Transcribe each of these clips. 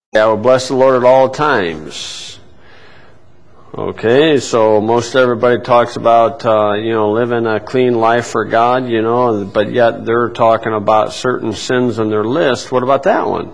I will bless the Lord at all times. Okay, so most everybody talks about, living a clean life for God, but yet they're talking about certain sins on their list. What about that one?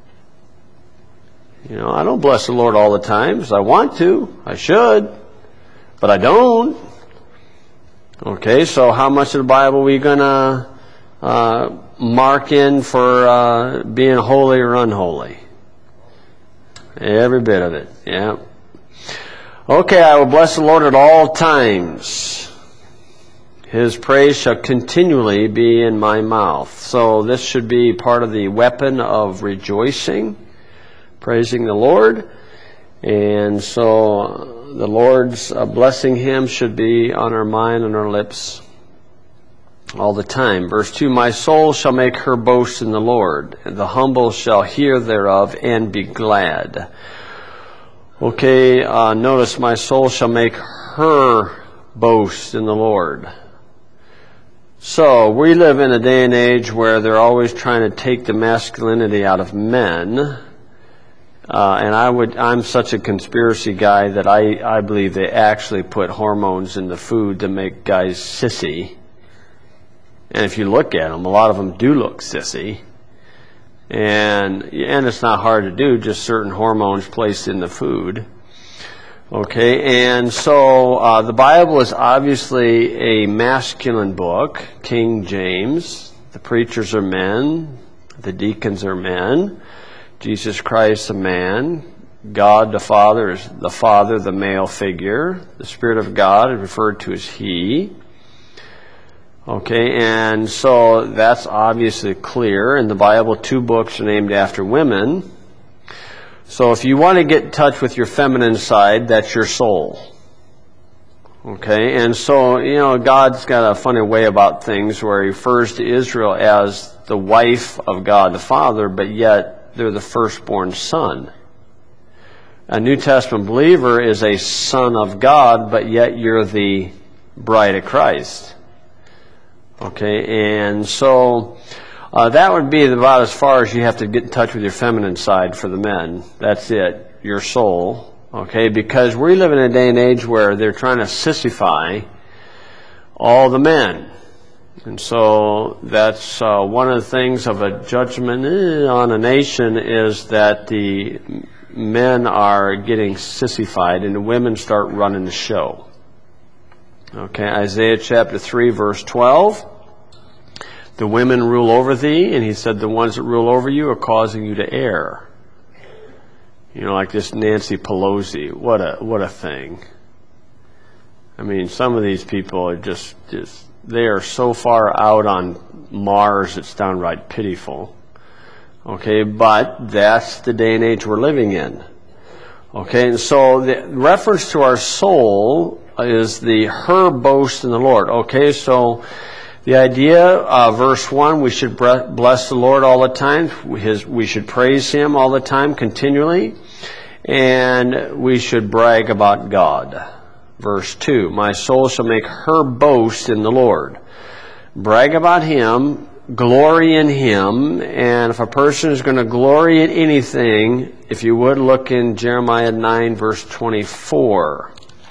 I don't bless the Lord all the times. I want to. I should. But I don't. Okay, so how much of the Bible are we going to mark in for being holy or unholy? Every bit of it, yeah. Okay, I will bless the Lord at all times. His praise shall continually be in my mouth. So this should be part of the weapon of rejoicing, praising the Lord. And so the Lord's blessing Him should be on our mind and our lips all the time. Verse 2, my soul shall make her boast in the Lord, and the humble shall hear thereof and be glad. Okay, notice my soul shall make her boast in the Lord. So, we live in a day and age where they're always trying to take the masculinity out of men. I'm such a conspiracy guy that I believe they actually put hormones in the food to make guys sissy. And if you look at them, a lot of them do look sissy. And it's not hard to do, just certain hormones placed in the food. Okay, and so the Bible is obviously a masculine book, King James. The preachers are men. The deacons are men. Jesus Christ a man. God the Father is the male figure. The Spirit of God is referred to as He. Okay, and so that's obviously clear. In the Bible, 2 books are named after women. So if you want to get in touch with your feminine side, that's your soul. Okay, and so, God's got a funny way about things where He refers to Israel as the wife of God the Father, but yet they're the firstborn son. A New Testament believer is a son of God, but yet you're the bride of Christ. Okay, and so that would be about as far as you have to get in touch with your feminine side for the men. That's it, your soul. Okay, because we live in a day and age where they're trying to sissify all the men. And so that's one of the things of a judgment on a nation is that the men are getting sissified and the women start running the show. Okay, Isaiah chapter 3, verse 12. The women rule over thee, and He said the ones that rule over you are causing you to err. Like this Nancy Pelosi. What a thing. I mean, some of these people are just they are so far out on Mars, it's downright pitiful. Okay, but that's the day and age we're living in. Okay, and so the reference to our soul is her boast in the Lord. Okay, so the idea, verse 1, we should bless the Lord all the time. We should praise Him all the time, continually. And we should brag about God. Verse 2, my soul shall make her boast in the Lord. Brag about Him, glory in Him, and if a person is going to glory in anything, if you would look in Jeremiah 9, verse 24.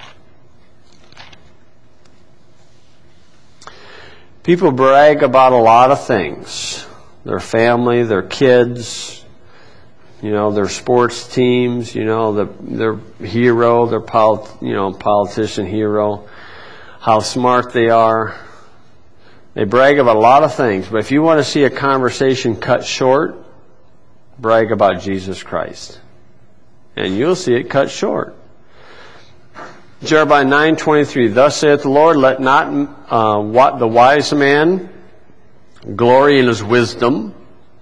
People brag about a lot of things. Their family, their kids, their sports teams, their hero, their politician hero, how smart they are. They brag about a lot of things, but if you want to see a conversation cut short, brag about Jesus Christ. And you'll see it cut short. Jeremiah 9:23, thus saith the Lord, let not the wise man glory in his wisdom.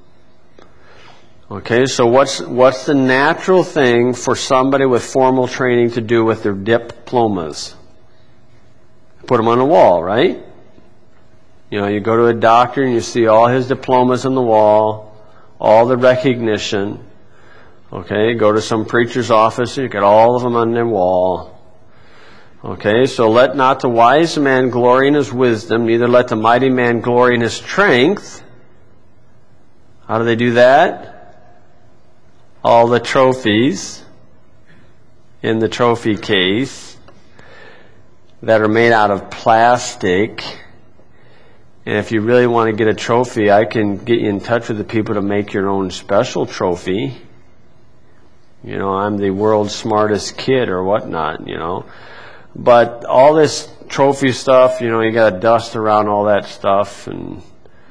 Okay, so what's the natural thing for somebody with formal training to do with their diplomas? Put them on the wall, right? You go to a doctor and you see all his diplomas on the wall, all the recognition. Okay, go to some preacher's office, you get all of them on their wall. Okay, so let not the wise man glory in his wisdom, neither let the mighty man glory in his strength. How do they do that? all the trophies in the trophy case that are made out of plastic. And if you really want to get a trophy, I can get you in touch with the people to make your own special trophy. You know, I'm the world's smartest kid or whatnot, you know. But all this trophy stuff, you know, you got to dust around all that stuff. And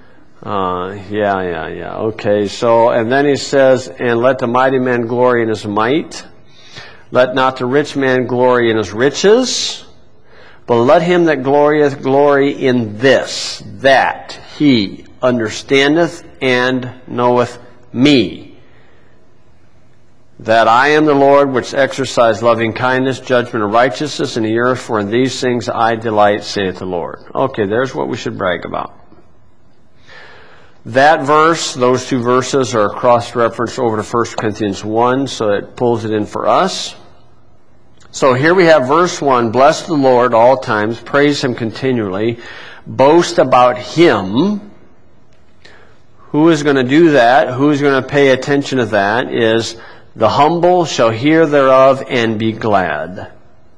yeah. Okay, so, and then he says, and let the mighty man glory in his might. Let not the rich man glory in his riches. But let him that glorieth glory in this, that he understandeth and knoweth me, that I am the Lord which exercise loving kindness, judgment, and righteousness in the earth, for in these things I delight, saith the Lord. Okay, there's what we should brag about. That verse, those two verses are cross-referenced over to 1 Corinthians 1, so it pulls it in for us. So here we have verse 1, bless the Lord all times, praise Him continually, boast about Him. Who is going to do that? Who is going to pay attention to that? Is the humble shall hear thereof and be glad.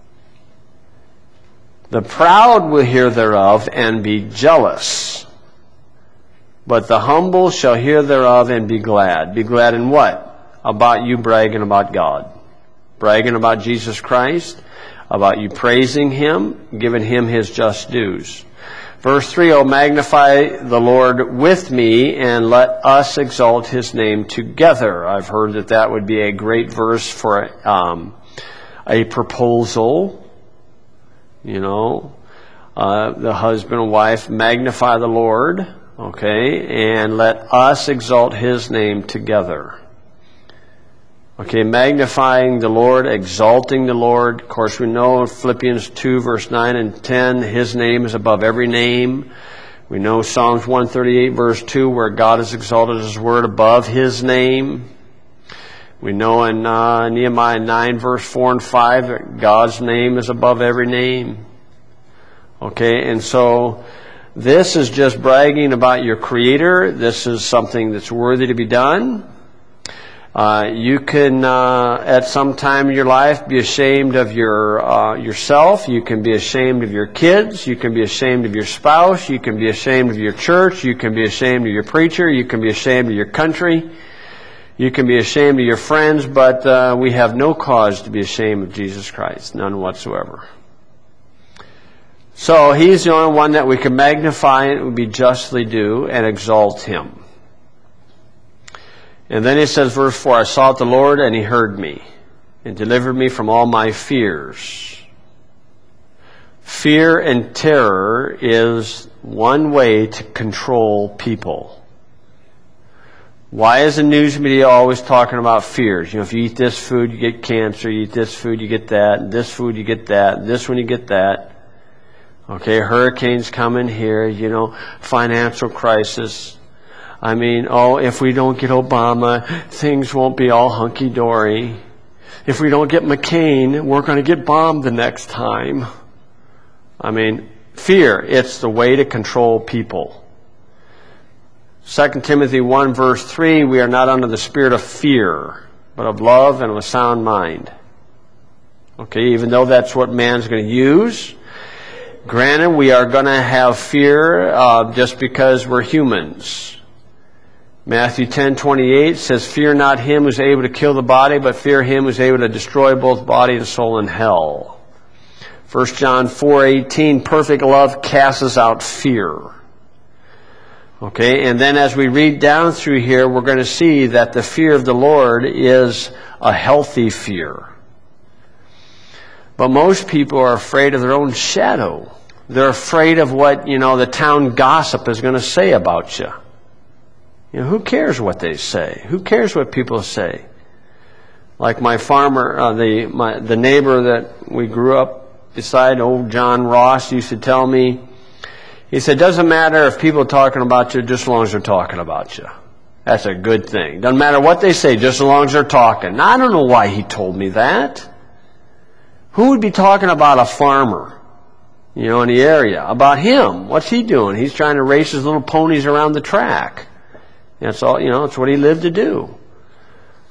The proud will hear thereof and be jealous. But the humble shall hear thereof and be glad. Be glad in what? About you bragging about God. Bragging about Jesus Christ, about you praising Him, giving Him His just dues. Verse 3, O magnify the Lord with me, and let us exalt His name together. I've heard that that would be a great verse for a proposal. You know, the husband and wife magnify the Lord, okay, and let us exalt His name together. Okay, magnifying the Lord, exalting the Lord. Of course, we know in Philippians 2, verse 9 and 10, His name is above every name. We know Psalms 138, verse 2, where God has exalted His word above His name. We know in Nehemiah 9, verse 4 and 5, that God's name is above every name. Okay, and so this is just bragging about your Creator. This is something that's worthy to be done. You can, at some time in your life, be ashamed of yourself. You can be ashamed of your kids. You can be ashamed of your spouse. You can be ashamed of your church. You can be ashamed of your preacher. You can be ashamed of your country. You can be ashamed of your friends, but we have no cause to be ashamed of Jesus Christ, none whatsoever. So He's the only one that we can magnify, and it would be justly due, and exalt Him. And then He says, verse 4, I sought the Lord, and He heard me, and delivered me from all my fears. Fear and terror is one way to control people. Why is the news media always talking about fears? You know, if you eat this food, you get cancer. You eat this food, you get that. And this food, you get that. And this one, you get that. Okay, hurricanes coming here. You know, financial crisis. I mean, if we don't get Obama, things won't be all hunky-dory. If we don't get McCain, we're going to get bombed the next time. I mean, fear, it's the way to control people. 2 Timothy 1, verse 3, we are not under the spirit of fear, but of love and of a sound mind. Okay, even though that's what man's going to use. Granted, we are going to have fear just because we're humans. Matthew 10:28 says, fear not him who's able to kill the body, but fear him who's able to destroy both body and soul in hell. 1 John 4:18, perfect love casts out fear. Okay, and then as we read down through here, we're going to see that the fear of the Lord is a healthy fear. But most people are afraid of their own shadow. They're afraid of what, the town gossip is going to say about you. Who cares what they say? Who cares what people say? Like my farmer, the neighbor that we grew up beside, old John Ross, used to tell me, he said, doesn't matter if people are talking about you, just as long as they're talking about you. That's a good thing. Doesn't matter what they say, just as long as they're talking. Now, I don't know why he told me that. Who would be talking about a farmer, in the area? About him. What's he doing? He's trying to race his little ponies around the track. That's all, it's what he lived to do.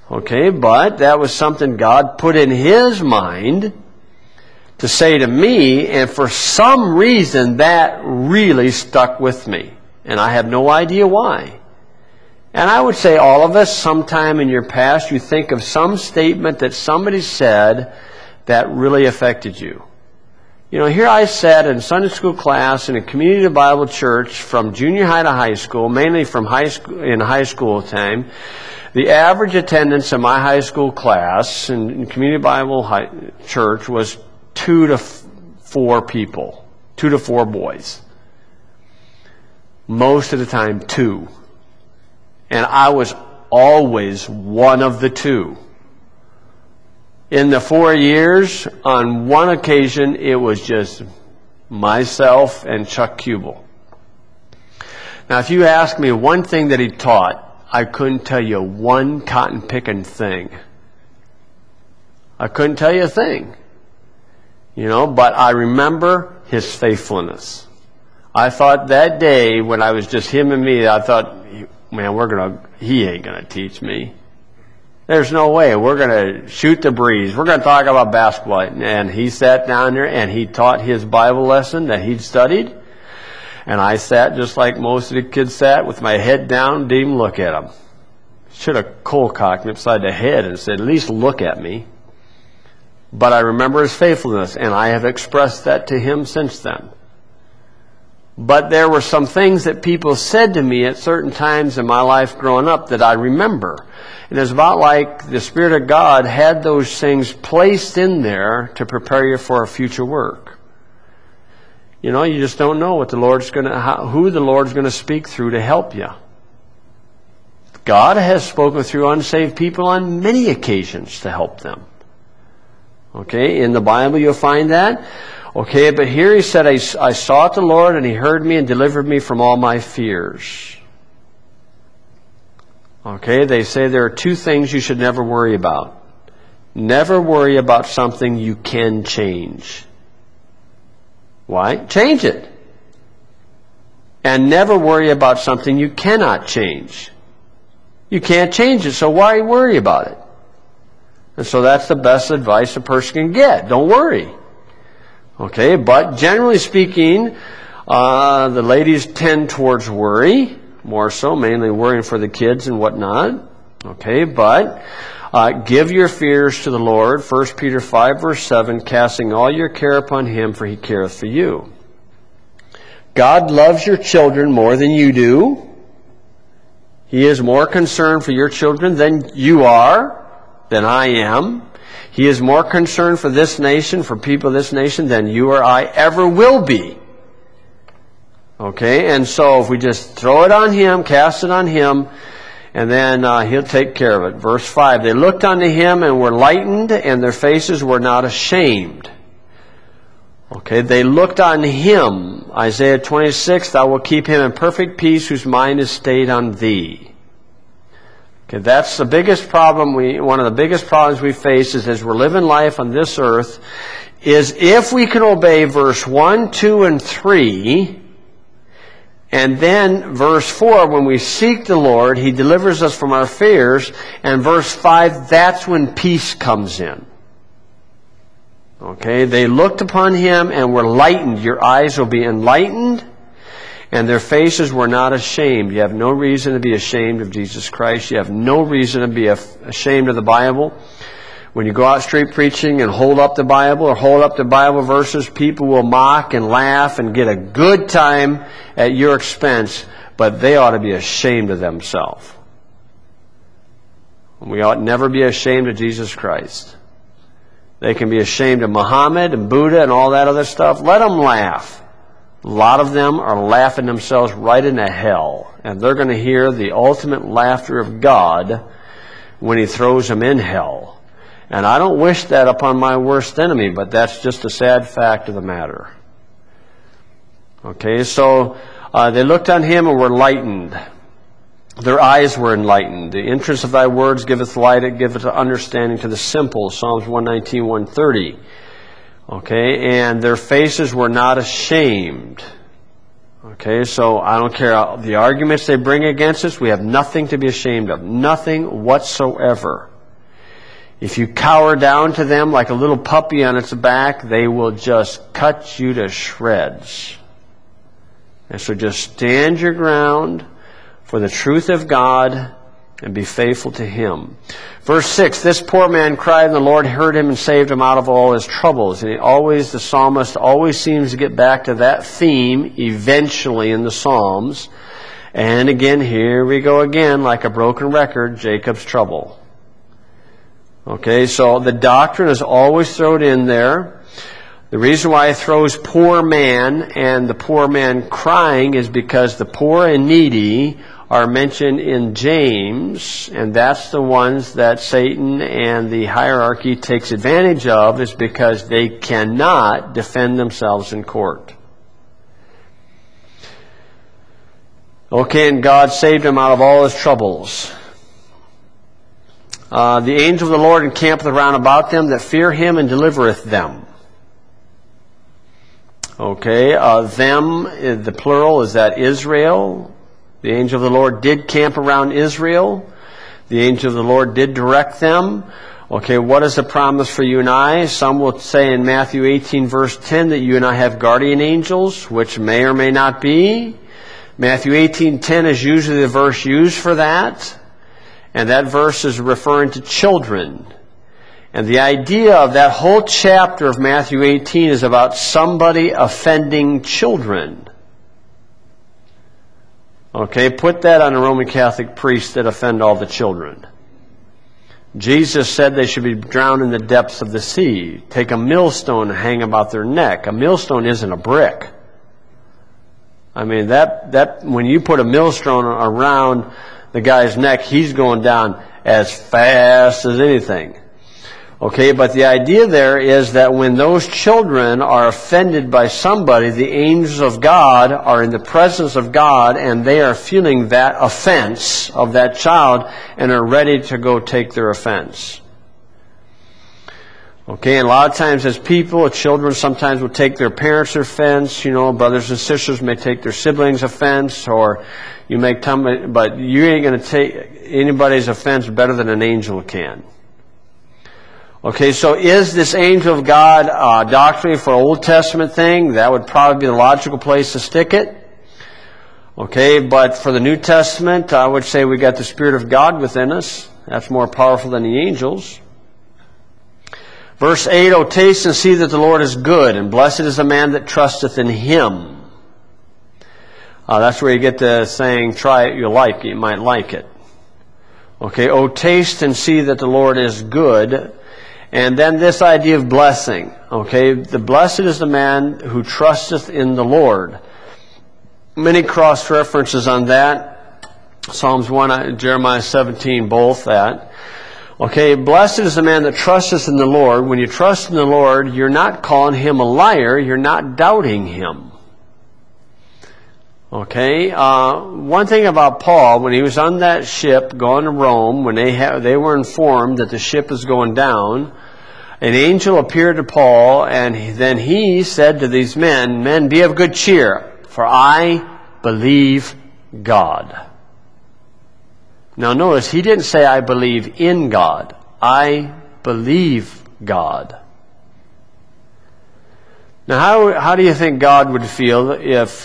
Okay, but that was something God put in His mind to say to me, and for some reason that really stuck with me. And I have no idea why. And I would say all of us, sometime in your past, you think of some statement that somebody said that really affected you. You know, here I sat in Sunday school class in a community Bible church from junior high to high school, mainly from in high school time. The average attendance in my high school class in community Bible church was 2 to 4 people, 2 to 4 boys. Most of the time, 2. And I was always one of the 2. In the 4 years, on one occasion, it was just myself and Chuck Kubel. Now, if you ask me one thing that he taught, I couldn't tell you one cotton-picking thing. I couldn't tell you a thing. You know, but I remember his faithfulness. I thought that day when I was just him and me, I thought, man, he ain't going to teach me. There's no way. We're going to shoot the breeze. We're going to talk about basketball. And he sat down there and he taught his Bible lesson that he'd studied. And I sat just like most of the kids sat with my head down, didn't even look at him. Should have cold-cocked me upside the head and said, at least look at me. But I remember his faithfulness, and I have expressed that to him since then. But there were some things that people said to me at certain times in my life growing up that I remember. And it's about like the Spirit of God had those things placed in there to prepare you for a future work. You know, you just don't know what who the Lord's going to speak through to help you. God has spoken through unsaved people on many occasions to help them. Okay, in the Bible you'll find that. Okay, but here he said, I sought the Lord and He heard me and delivered me from all my fears. Okay, they say there are 2 things you should never worry about. Never worry about something you can change. Why? Change it. And never worry about something you cannot change. You can't change it, so why worry about it? And so that's the best advice a person can get. Don't worry. Okay, but generally speaking, the ladies tend towards worry, more so, mainly worrying for the kids and whatnot. Okay, but give your fears to the Lord. 1 Peter 5 verse 7, casting all your care upon Him, for He careth for you. God loves your children more than you do. He is more concerned for your children than you are, than I am. He is more concerned for this nation, for people of this nation, than you or I ever will be. Okay, and so if we just throw it on Him, cast it on Him, and then He'll take care of it. Verse 5, they looked unto Him and were lightened, and their faces were not ashamed. Okay, they looked on Him. Isaiah 26, thou wilt keep him in perfect peace whose mind is stayed on Thee. Okay, that's the biggest problem one of the biggest problems we face is as we're living life on this earth, is if we can obey verse 1, 2, and 3, and then verse 4, when we seek the Lord, He delivers us from our fears, and verse 5, that's when peace comes in. Okay, they looked upon Him and were lightened. Your eyes will be enlightened, and their faces were not ashamed. You have no reason to be ashamed of Jesus Christ. You have no reason to be ashamed of the Bible. When you go out street preaching and hold up the Bible or hold up the Bible verses, people will mock and laugh and get a good time at your expense, but they ought to be ashamed of themselves. We ought never be ashamed of Jesus Christ. They can be ashamed of Muhammad and Buddha and all that other stuff. Let them laugh. A lot of them are laughing themselves right into hell. And they're going to hear the ultimate laughter of God when He throws them in hell. And I don't wish that upon my worst enemy, but that's just a sad fact of the matter. Okay, so they looked on Him and were lightened. Their eyes were enlightened. The entrance of Thy words giveth light, it giveth understanding to the simple. Psalms 119, 130. Okay, and their faces were not ashamed. Okay, so I don't care the arguments they bring against us. We have nothing to be ashamed of. Nothing whatsoever. If you cower down to them like a little puppy on its back, they will just cut you to shreds. And so just stand your ground for the truth of God and be faithful to Him. Verse 6, this poor man cried, and the Lord heard him and saved him out of all his troubles. And the psalmist always seems to get back to that theme eventually in the Psalms. And again, here we go again, like a broken record, Jacob's trouble. Okay, so the doctrine is always thrown in there. The reason why it throws poor man and the poor man crying is because the poor and needy are mentioned in James, and that's the ones that Satan and the hierarchy takes advantage of, is because they cannot defend themselves in court. Okay, and God saved him out of all his troubles. The angel of the Lord encampeth around about them that fear him and delivereth them. Okay, them, the plural, is that Israel. The angel of the Lord did camp around Israel. The angel of the Lord did direct them. Okay, what is the promise for you and I? Some will say in Matthew 18 verse 10 that you and I have guardian angels, which may or may not be. Matthew 18:10 is usually the verse used for that. And that verse is referring to children. And the idea of that whole chapter of Matthew 18 is about somebody offending children. Okay, put that on the Roman Catholic priests that offend all the children. Jesus said they should be drowned in the depths of the sea. Take a millstone and hang about their neck. A millstone isn't a brick. I mean, that when you put a millstone around the guy's neck, he's going down as fast as anything. Okay, but the idea there is that when those children are offended by somebody, the angels of God are in the presence of God, and they are feeling that offense of that child and are ready to go take their offense. Okay, and a lot of times as people, children sometimes will take their parents' offense. You know, brothers and sisters may take their siblings' offense, or you make time, but you ain't going to take anybody's offense better than an angel can. Okay, so is this angel of God doctrine for Old Testament thing? That would probably be the logical place to stick it. Okay, but for the New Testament, I would say we got the Spirit of God within us. That's more powerful than the angels. Verse 8, O taste and see that the Lord is good, and blessed is the man that trusteth in Him. That's where you get the saying, try it, you might like it. Okay, O taste and see that the Lord is good. And then this idea of blessing. Okay, the blessed is the man who trusteth in the Lord. Many cross references on that. Psalms 1, Jeremiah 17, both that. Okay, blessed is the man that trusteth in the Lord. When you trust in the Lord, you're not calling Him a liar. You're not doubting Him. Okay, one thing about Paul, when he was on that ship going to Rome, when they were informed that the ship is going down, an angel appeared to Paul, and then he said to these men, men, be of good cheer, for I believe God. Now notice, he didn't say, I believe in God. I believe God. Now how do you think God would feel if...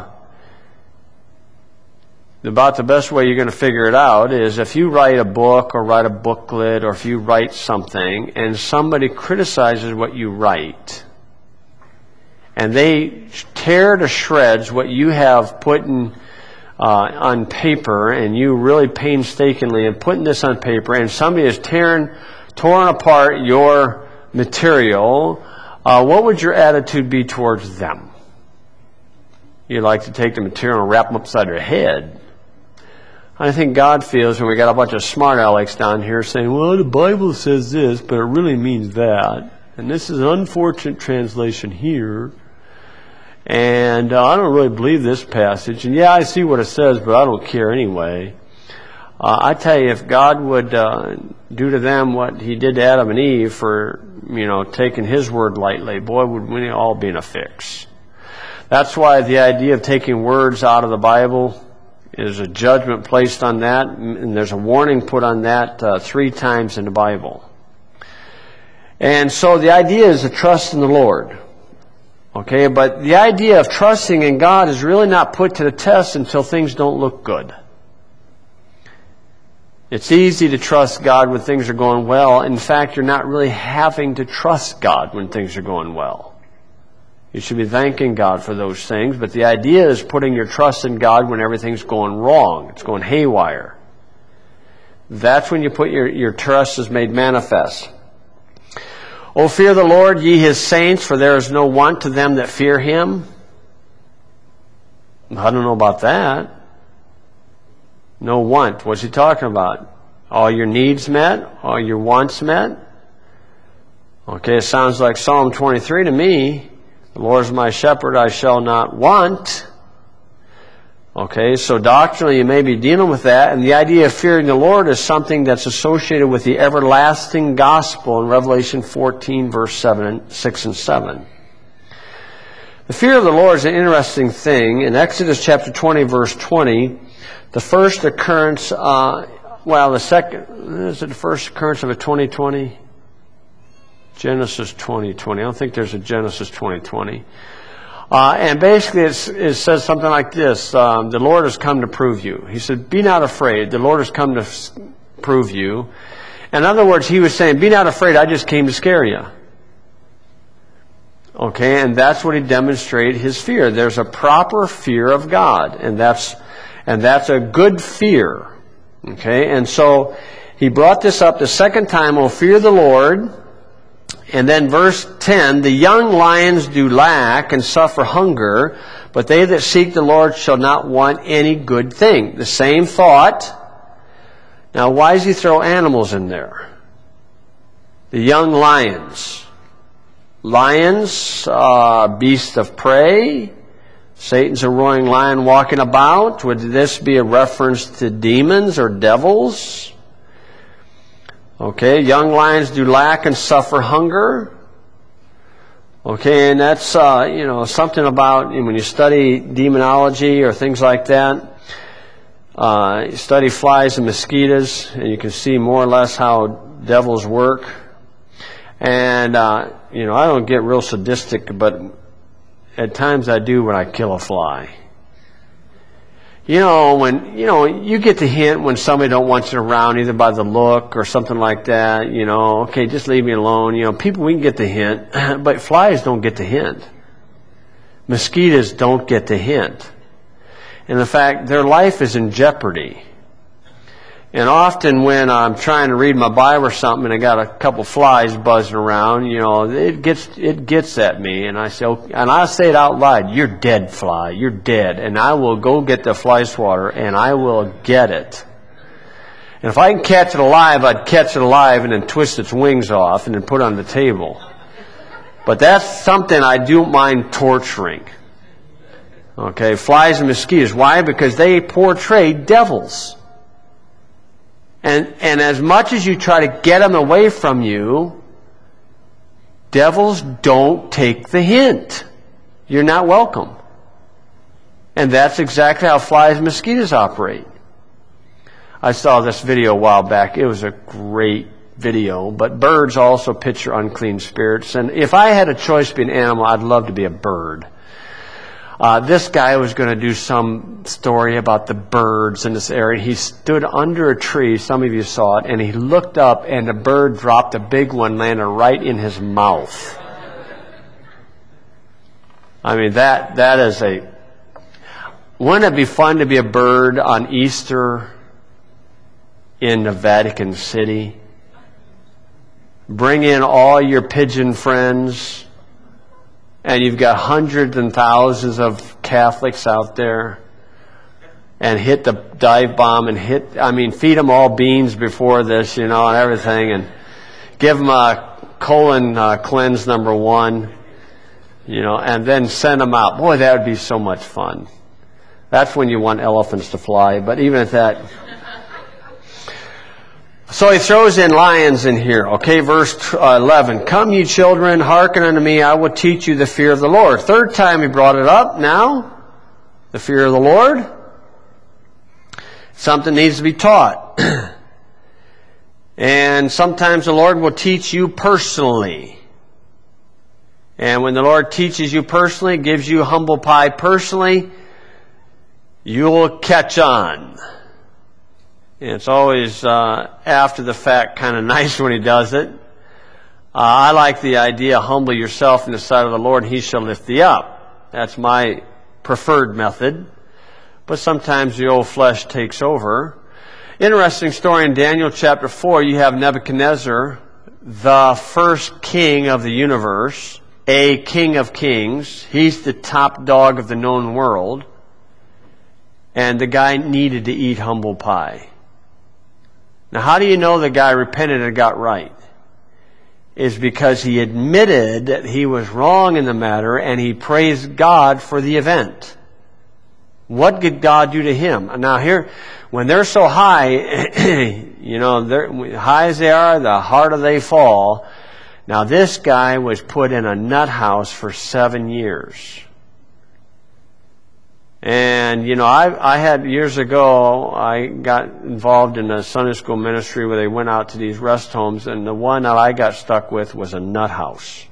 About the best way you're going to figure it out is if you write a book or write a booklet or if you write something and somebody criticizes what you write and they tear to shreds what you have put on paper, and you really painstakingly and putting this on paper, and somebody has torn apart your material, what would your attitude be towards them? You'd like to take the material and wrap them upside their head. I think God feels when we got a bunch of smart alecks down here saying, well, the Bible says this, but it really means that. And this is an unfortunate translation here. And I don't really believe this passage. And yeah, I see what it says, but I don't care anyway. I tell you, if God would do to them what He did to Adam and Eve for, taking His word lightly, boy, would we all be in a fix. That's why the idea of taking words out of the Bible is a judgment placed on that, and there's a warning put on that 3 times in the Bible. And so the idea is to trust in the Lord. Okay, but the idea of trusting in God is really not put to the test until things don't look good. It's easy to trust God when things are going well. In fact, you're not really having to trust God when things are going well. You should be thanking God for those things, but the idea is putting your trust in God when everything's going wrong. It's going haywire. That's when you put your trust is made manifest. O fear the Lord, ye his saints, for there is no want to them that fear him. I don't know about that. No want. What's he talking about? All your needs met? All your wants met? Okay, it sounds like Psalm 23 to me. The Lord is my shepherd, I shall not want. Okay, so doctrinally you may be dealing with that, and the idea of fearing the Lord is something that's associated with the everlasting gospel in Revelation 14, verse 6 and 7. The fear of the Lord is an interesting thing. In Exodus chapter 20, verse 20, the first occurrence, the first occurrence of a 2020? Genesis 20:20. I don't think there's a Genesis 20:20. And basically it says something like this. The Lord has come to prove you. He said, be not afraid. The Lord has come to prove you. In other words, he was saying, be not afraid. I just came to scare you. Okay, and that's what he demonstrated his fear. There's a proper fear of God, and that's a good fear. Okay, and so he brought this up the second time, O fear the Lord. And then verse 10, the young lions do lack and suffer hunger, but they that seek the Lord shall not want any good thing. The same thought. Now, why does he throw animals in there? The young lions. Lions, beasts of prey. Satan's a roaring lion walking about. Would this be a reference to demons or devils? Okay, young lions do lack and suffer hunger. Okay, and that's, something about when you study demonology or things like that. You study flies and mosquitoes, and you can see more or less how devils work. And, I don't get real sadistic, but at times I do when I kill a fly. When you get the hint when somebody don't want you around, either by the look or something like that, okay, just leave me alone. People, we can get the hint, but flies don't get the hint. Mosquitoes don't get the hint. And in fact, their life is in jeopardy. And often when I'm trying to read my Bible or something and I got a couple flies buzzing around, it gets at me, and I say it out loud, you're dead, fly, you're dead. And I will go get the fly swatter and I will get it. And if I can catch it alive, I'd catch it alive and then twist its wings off and then put it on the table. But that's something I don't mind torturing. Okay, flies and mosquitoes. Why? Because they portray devils. And as much as you try to get them away from you, devils don't take the hint. You're not welcome. And that's exactly how flies and mosquitoes operate. I saw this video a while back. It was a great video. But birds also picture unclean spirits. And if I had a choice to be an animal, I'd love to be a bird. This guy was going to do some story about the birds in this area. He stood under a tree, some of you saw it, and he looked up and the bird dropped a big one, landed right in his mouth. I mean, that is wouldn't it be fun to be a bird on Easter in the Vatican City? Bring in all your pigeon friends. And you've got hundreds and thousands of Catholics out there, and hit the dive bomb and feed them all beans before this, and everything, and give them a colon cleanse number 1, and then send them out. Boy, that would be so much fun. That's when you want elephants to fly, but even at that. So he throws in lions in here. Okay, verse 11. Come, ye children, hearken unto me, I will teach you the fear of the Lord. Third time he brought it up. Now, the fear of the Lord. Something needs to be taught. And sometimes the Lord will teach you personally. And when the Lord teaches you personally, gives you humble pie personally, you'll catch on. And it's always after the fact kind of nice when He does it. I like the idea, humble yourself in the sight of the Lord, and He shall lift thee up. That's my preferred method. But sometimes the old flesh takes over. Interesting story in Daniel chapter 4, you have Nebuchadnezzar, the first king of the universe, a king of kings. He's the top dog of the known world. And the guy needed to eat humble pie. Now, how do you know the guy repented and got right? Is because he admitted that he was wrong in the matter and he praised God for the event. What did God do to him? Now here, when they're so high, you know, they're, high as they are, the harder they fall. Now this guy was put in a nut house for 7 years. And, you know, I had years ago, I got involved in a Sunday school ministry where they went out to these rest homes, and the one that I got stuck with was a nut house.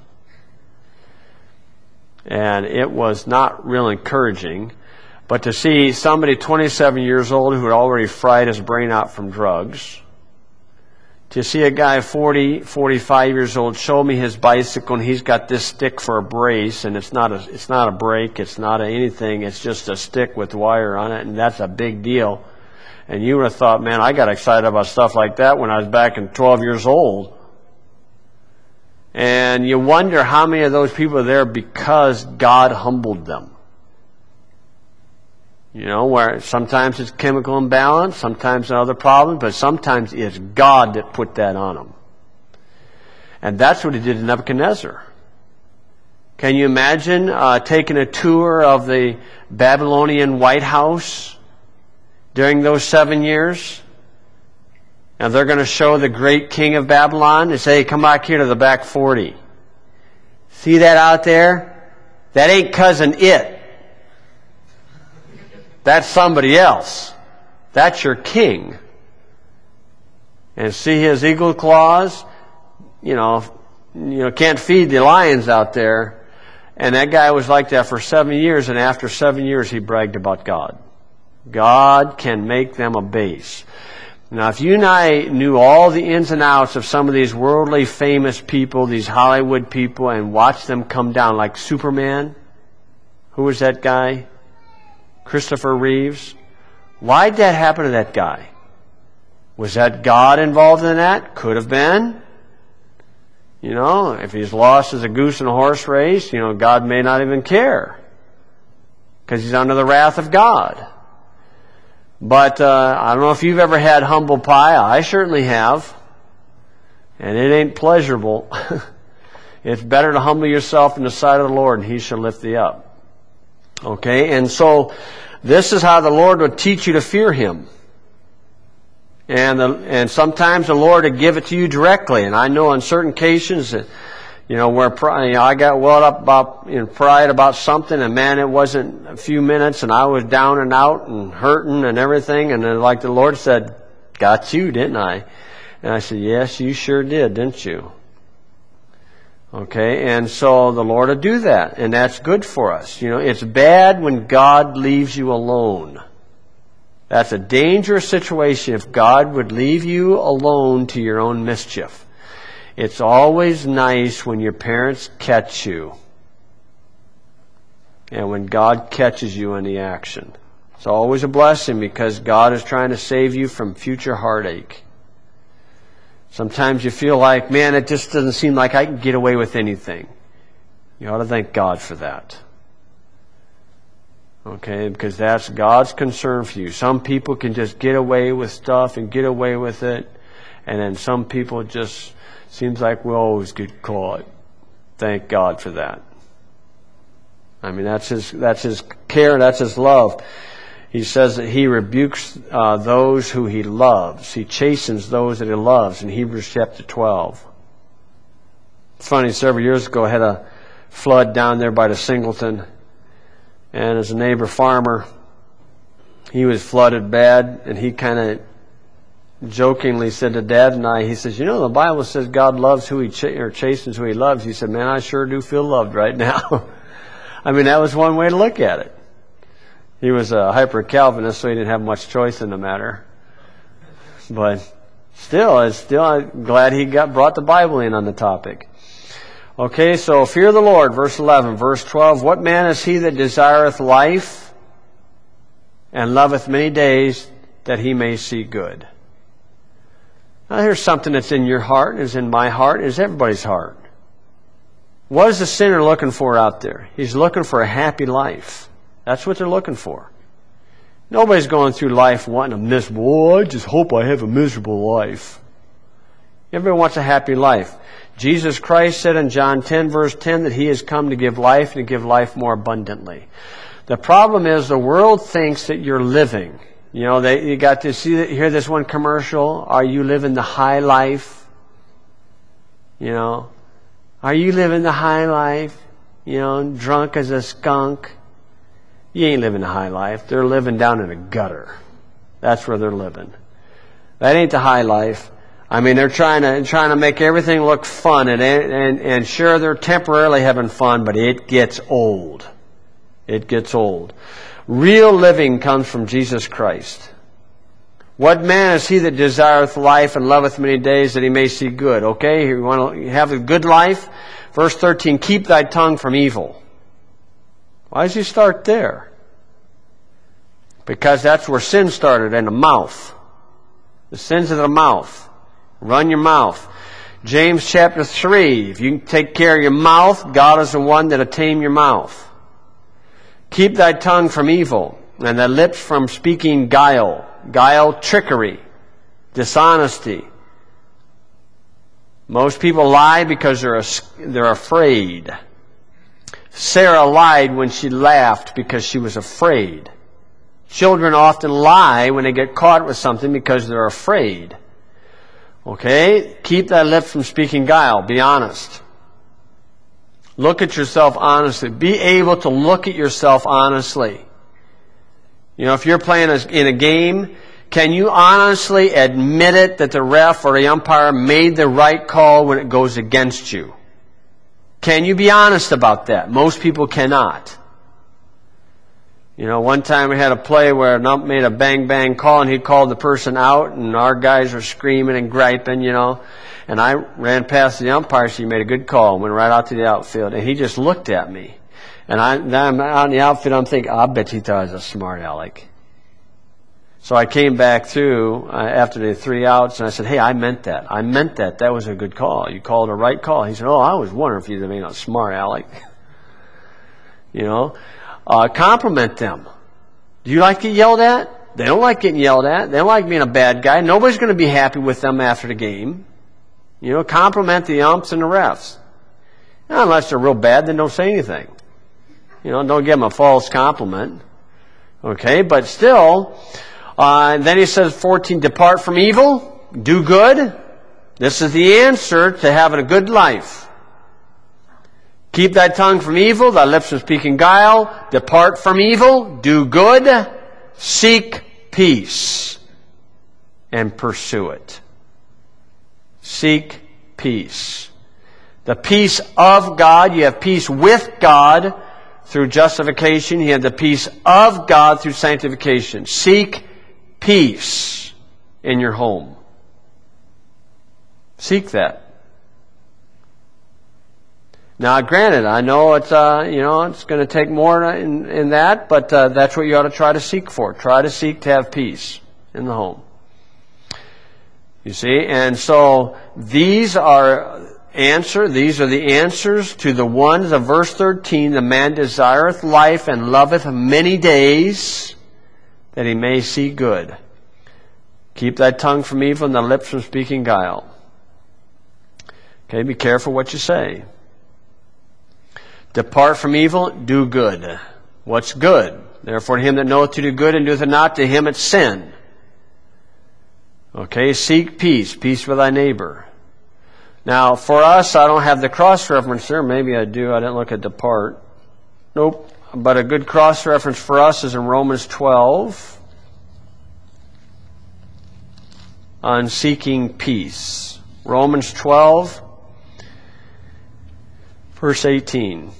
And it was not real encouraging. But to see somebody 27 years old who had already fried his brain out from drugs, to see a guy 40, 45 years old show me his bicycle and he's got this stick for a brace, and it's not a brake, it's not anything, it's just a stick with wire on it, and that's a big deal. And you would have thought, man, I got excited about stuff like that when I was back in 12 years old. And you wonder how many of those people are there because God humbled them. You know, where sometimes it's chemical imbalance, sometimes another problem, but sometimes it's God that put that on them. And that's what He did to Nebuchadnezzar. Can you imagine taking a tour of the Babylonian White House during those 7 years? And they're going to show the great king of Babylon. They say, hey, come back here to the back 40. See that out there? That ain't cousin It. That's somebody else. That's your king. And see his eagle claws? You know, can't feed the lions out there. And that guy was like that for 7 years, and after 7 years he bragged about God. God can make them a base. Now, if you and I knew all the ins and outs of some of these worldly famous people, these Hollywood people, and watched them come down like Superman, who was that guy? Christopher Reeves. Why did that happen to that guy? Was that God involved in that? Could have been. You know, if he's lost as a goose in a horse race, you know, God may not even care. Because he's under the wrath of God. But I don't know if you've ever had humble pie. I certainly have. And it ain't pleasurable. It's better to humble yourself in the sight of the Lord, and He shall lift thee up. Okay, and so this is how the Lord would teach you to fear Him. And sometimes the Lord would give it to you directly. And I know on certain occasions that, you know, where I got welled up in pride about something, and man, it wasn't a few minutes, and I was down and out and hurting and everything, and then like the Lord said, got you, didn't I? And I said, yes, you sure did, didn't you? Okay, and so the Lord will do that, and that's good for us. You know, it's bad when God leaves you alone. That's a dangerous situation if God would leave you alone to your own mischief. It's always nice when your parents catch you, and when God catches you in the action. It's always a blessing because God is trying to save you from future heartache. Sometimes you feel like, man, it just doesn't seem like I can get away with anything. You ought to thank God for that. Okay, because that's God's concern for you. Some people can just get away with stuff and get away with it. And then some people just seems like we always get caught. Thank God for that. I mean, that's His care, that's His love. He says that He rebukes those who He loves. He chastens those that He loves in Hebrews chapter 12. It's funny, several years ago I had a flood down there by the Singleton. And as a neighbor farmer, he was flooded bad, and he kind of jokingly said to Dad and I, he says, you know, the Bible says God loves who he chastens who he loves. He said, man, I sure do feel loved right now. I mean, that was one way to look at it. He was a hyper-Calvinist, so he didn't have much choice in the matter. But still, I'm glad he brought the Bible in on the topic. Okay, so fear the Lord, verse 11. Verse 12, what man is he that desireth life and loveth many days that he may see good? Now here's something that's in your heart, is in my heart, is everybody's heart. What is the sinner looking for out there? He's looking for a happy life. That's what they're looking for. Nobody's going through life wanting a miserable, oh, I just hope I have a miserable life. Everybody wants a happy life. Jesus Christ said in John 10, verse 10, that He has come to give life and to give life more abundantly. The problem is the world thinks that you're living. You know, you got to hear this one commercial. Are you living the high life? You know, are you living the high life? You know, drunk as a skunk. You ain't living the high life. They're living down in a gutter. That's where they're living. That ain't the high life. I mean, they're trying to make everything look fun, and sure, they're temporarily having fun, but it gets old. It gets old. Real living comes from Jesus Christ. What man is he that desireth life and loveth many days that he may see good? Okay, you want to have a good life? Verse 13, keep thy tongue from evil. Why does he start there? Because that's where sin started, in the mouth. The sins of the mouth. Run your mouth. James chapter 3, if you can take care of your mouth, God is the one that'll tame your mouth. Keep thy tongue from evil, and thy lips from speaking guile. Guile, trickery, dishonesty. Most people lie because they're afraid. Sarah lied when she laughed because she was afraid. Children often lie when they get caught with something because they're afraid. Okay? Keep thy lips from speaking guile. Be honest. Look at yourself honestly. Be able to look at yourself honestly. You know, if you're playing in a game, can you honestly admit it that the ref or the umpire made the right call when it goes against you? Can you be honest about that? Most people cannot. You know, one time we had a play where an ump made a bang-bang call, and he called the person out, and our guys were screaming and griping, you know. And I ran past the umpire, so he made a good call, went right out to the outfield, and he just looked at me. And I'm out in the outfield, I'm thinking, I bet he thought I was a smart aleck. So I came back through after the 3 outs, and I said, hey, I meant that. I meant that. That was a good call. You called a right call. He said, oh, I was wondering if you'd been a smart aleck. You know, compliment them. Do you like to get yelled at? They don't like getting yelled at. They don't like being a bad guy. Nobody's going to be happy with them after the game. You know, compliment the umps and the refs. Now, unless they're real bad, then don't say anything. You know, don't give them a false compliment. Okay, but still, then he says, 14, depart from evil, do good. This is the answer to having a good life. Keep thy tongue from evil, thy lips from speaking guile. Depart from evil, do good, seek peace, and pursue it. Seek peace. The peace of God. You have peace with God through justification. You have the peace of God through sanctification. Seek peace in your home. Seek that. Now, granted, I know it's it's going to take more in that, but that's what you ought to try to seek for. Try to seek to have peace in the home. You see, and so these are the answers to the ones of verse 13. The man desireth life and loveth many days, that he may see good. Keep thy tongue from evil and thy lips from speaking guile. Okay, be careful what you say. Depart from evil, do good. What's good? Therefore, to him that knoweth to do good and doeth it not, to him it's sin. Okay, seek peace. Peace with thy neighbor. Now, for us, I don't have the cross-reference there. Maybe I do. I didn't look at depart. Nope. But a good cross-reference for us is in Romans 12. on seeking peace. Romans 12, verse 18.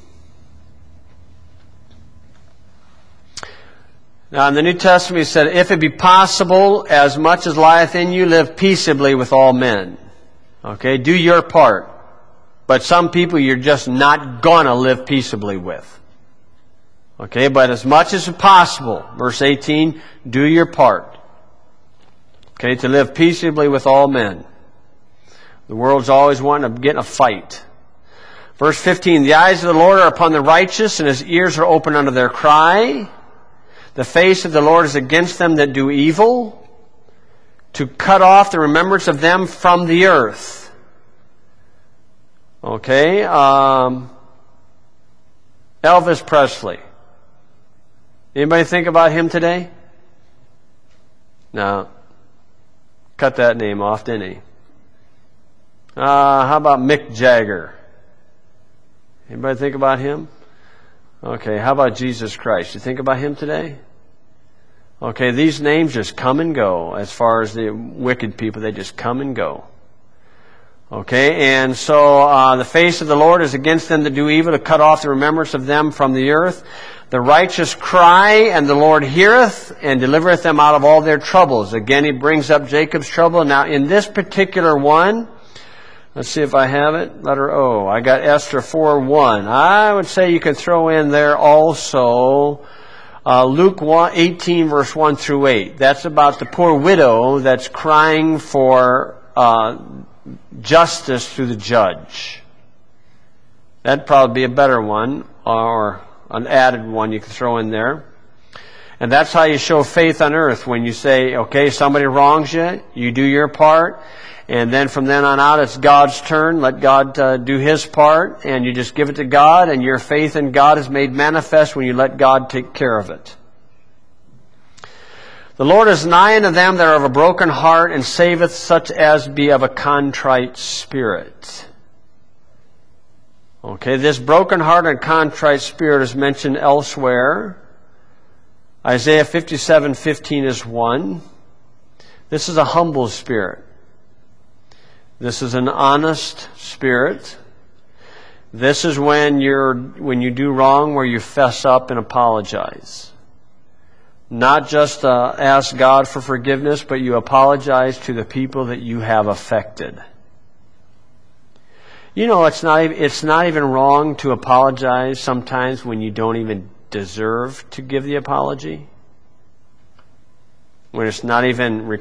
Now in the New Testament he said, if it be possible, as much as lieth in you, live peaceably with all men. Okay, do your part. But some people you're just not gonna live peaceably with. Okay, but as much as possible, verse 18, do your part. Okay, to live peaceably with all men. The world's always wanting to get in a fight. Verse 15, the eyes of the Lord are upon the righteous, and His ears are open unto their cry. The face of the Lord is against them that do evil, to cut off the remembrance of them from the earth. Okay, Elvis Presley. Anybody think about him today? No. Cut that name off, didn't he? How about Mick Jagger? Anybody think about him? Okay, how about Jesus Christ? You think about Him today? Okay, these names just come and go. As far as the wicked people, they just come and go. Okay, and so the face of the Lord is against them that do evil, to cut off the remembrance of them from the earth. The righteous cry, and the Lord heareth, and delivereth them out of all their troubles. Again, he brings up Jacob's trouble. Now, in this particular one, let's see if I have it. Letter O. I got Esther 4:1. I would say you could throw in there also Luke 18, verse 1 through 8. That's about the poor widow that's crying for justice through the judge. That'd probably be a better one, or an added one you could throw in there. And that's how you show faith on earth. When you say, okay, somebody wrongs you, you do your part, and then from then on out it's God's turn. Let God do His part, and you just give it to God, and your faith in God is made manifest when you let God take care of it. The Lord is nigh unto them that are of a broken heart, and saveth such as be of a contrite spirit. Okay, this broken heart and contrite spirit is mentioned elsewhere. Isaiah 57:15 is one. This is a humble spirit. This is an honest spirit. This is when you do wrong, where you fess up and apologize. Not just ask God for forgiveness, but you apologize to the people that you have affected. You know, it's not even wrong to apologize sometimes when you don't even deserve to give the apology. When it's not even required.